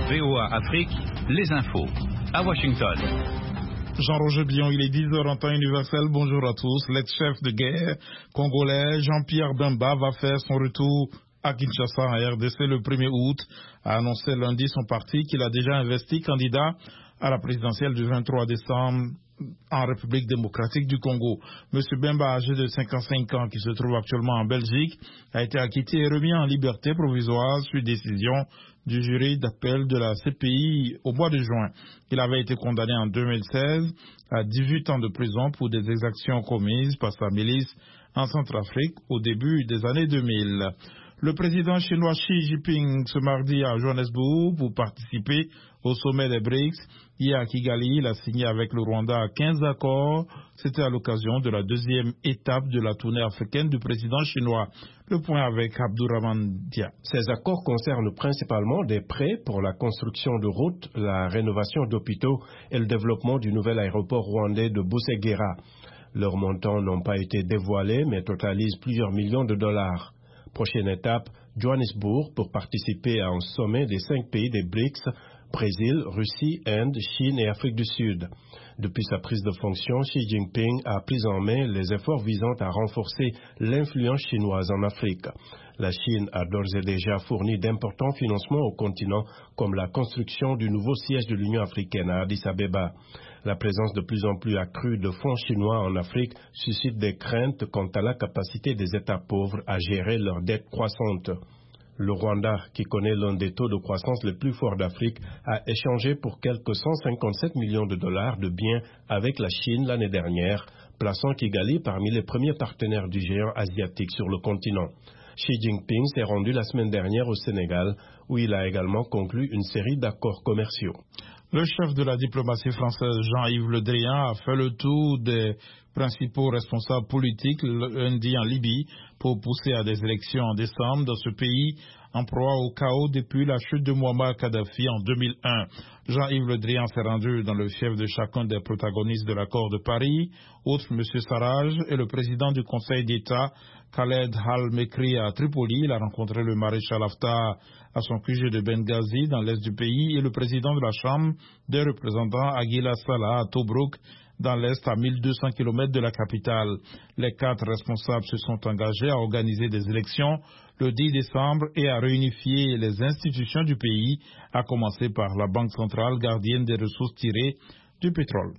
VOA Afrique, les infos. À Washington. Jean-Roger Bion, il est 10h en temps universel. Bonjour à tous. L'ex-chef de guerre congolais Jean-Pierre Bemba va faire son retour à Kinshasa en RDC le 1er août, a annoncé lundi son parti qu'il a déjà investi candidat à la présidentielle du 23 décembre en République démocratique du Congo. Monsieur Bemba, âgé de 55 ans, qui se trouve actuellement en Belgique, a été acquitté et remis en liberté provisoire suite décision du jury d'appel de la CPI au mois de juin. Il avait été condamné en 2016 à 18 ans de prison pour des exactions commises par sa milice en Centrafrique au début des années 2000. Le président chinois Xi Jinping ce mardi à Johannesburg pour participer au sommet des BRICS. Hier à Kigali, il a signé avec le Rwanda 15 accords. C'était à l'occasion de la deuxième étape de la tournée africaine du président chinois. Le point avec Abdourahmane Dia. Ces accords concernent principalement des prêts pour la construction de routes, la rénovation d'hôpitaux et le développement du nouvel aéroport rwandais de Busegera. Leurs montants n'ont pas été dévoilés mais totalisent plusieurs millions de dollars. Prochaine étape, Johannesburg pour participer à un sommet des 5 pays des BRICS, Brésil, Russie, Inde, Chine et Afrique du Sud. Depuis sa prise de fonction, Xi Jinping a pris en main les efforts visant à renforcer l'influence chinoise en Afrique. La Chine a d'ores et déjà fourni d'importants financements au continent, comme la construction du nouveau siège de l'Union africaine à Addis Abeba. La présence de plus en plus accrue de fonds chinois en Afrique suscite des craintes quant à la capacité des États pauvres à gérer leurs dettes croissantes. Le Rwanda, qui connaît l'un des taux de croissance les plus forts d'Afrique, a échangé pour quelques 157 millions de dollars de biens avec la Chine l'année dernière, plaçant Kigali parmi les premiers partenaires du géant asiatique sur le continent. Xi Jinping s'est rendu la semaine dernière au Sénégal, où il a également conclu une série d'accords commerciaux. Le chef de la diplomatie française, Jean-Yves Le Drian, a fait le tour des principaux responsables politiques lundi en Libye pour pousser à des élections en décembre dans ce pays en proie au chaos depuis la chute de Mouammar Kadhafi en 2001. Jean-Yves Le Drian s'est rendu dans le fief de chacun des protagonistes de l'accord de Paris, outre M. Sarraj et le président du Conseil d'État, Khaled Al-Mekri à Tripoli. Il a rencontré le maréchal Haftar à son QG de Benghazi dans l'est du pays et le président de la Chambre des représentants Aguila Salah à Tobrouk dans l'est à 1200 km de la capitale. Les 4 responsables se sont engagés à organiser des élections le 10 décembre et à réunifier les institutions du pays, à commencer par la Banque centrale gardienne des ressources tirées du pétrole.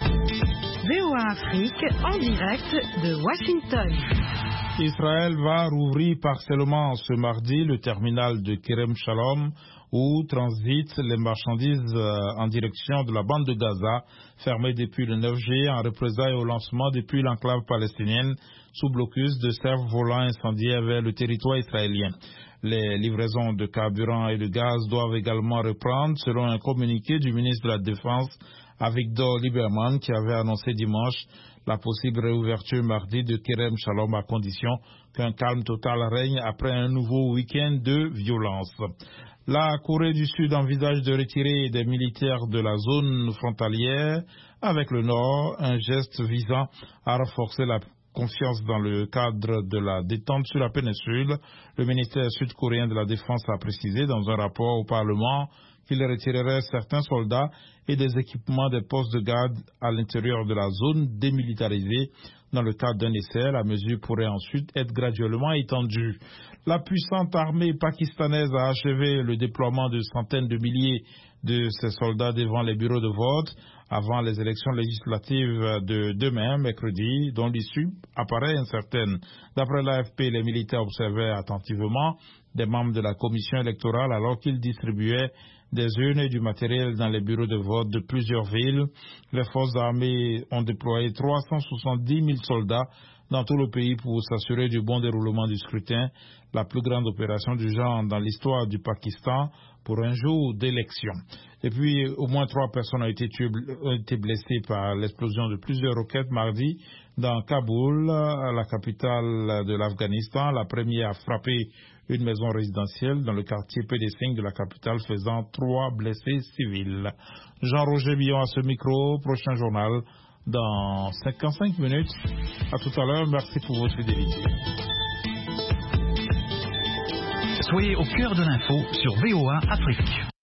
VOA Afrique en direct de Washington. Israël va rouvrir partiellement ce mardi le terminal de Kerem Shalom où transitent les marchandises en direction de la bande de Gaza, fermée depuis le 9 juillet en représailles au lancement depuis l'enclave palestinienne sous blocus de cerfs-volants incendiaires vers le territoire israélien. Les livraisons de carburant et de gaz doivent également reprendre selon un communiqué du ministre de la Défense Avigdor Lieberman qui avait annoncé dimanche la possible réouverture mardi de Kerem Shalom à condition qu'un calme total règne après un nouveau week-end de violence. La Corée du Sud envisage de retirer des militaires de la zone frontalière avec le Nord, un geste visant à renforcer la confiance dans le cadre de la détente sur la péninsule. Le ministère sud-coréen de la Défense a précisé dans un rapport au Parlement qu'il retirerait certains soldats et des équipements des postes de garde à l'intérieur de la zone démilitarisée. Dans le cadre d'un essai, la mesure pourrait ensuite être graduellement étendue. La puissante armée pakistanaise a achevé le déploiement de centaines de milliers de ses soldats devant les bureaux de vote avant les élections législatives de demain, mercredi, dont l'issue apparaît incertaine. D'après l'AFP, les militaires observaient attentivement des membres de la commission électorale alors qu'ils distribuaient des urnes et du matériel dans les bureaux de vote de plusieurs villes. Les forces armées ont déployé 370 000 soldats dans tout le pays pour s'assurer du bon déroulement du scrutin, la plus grande opération du genre dans l'histoire du Pakistan pour un jour d'élection. Et puis, au moins 3 personnes ont été blessées par l'explosion de plusieurs roquettes mardi dans Kaboul, la capitale de l'Afghanistan. La première a frappé une maison résidentielle dans le quartier P5 de la capitale, faisant 3 blessés civils. Jean-Roger Bion à ce micro, prochain journal dans 55 minutes. À tout à l'heure, merci pour votre fidélité. Soyez au cœur de l'info sur VOA Afrique.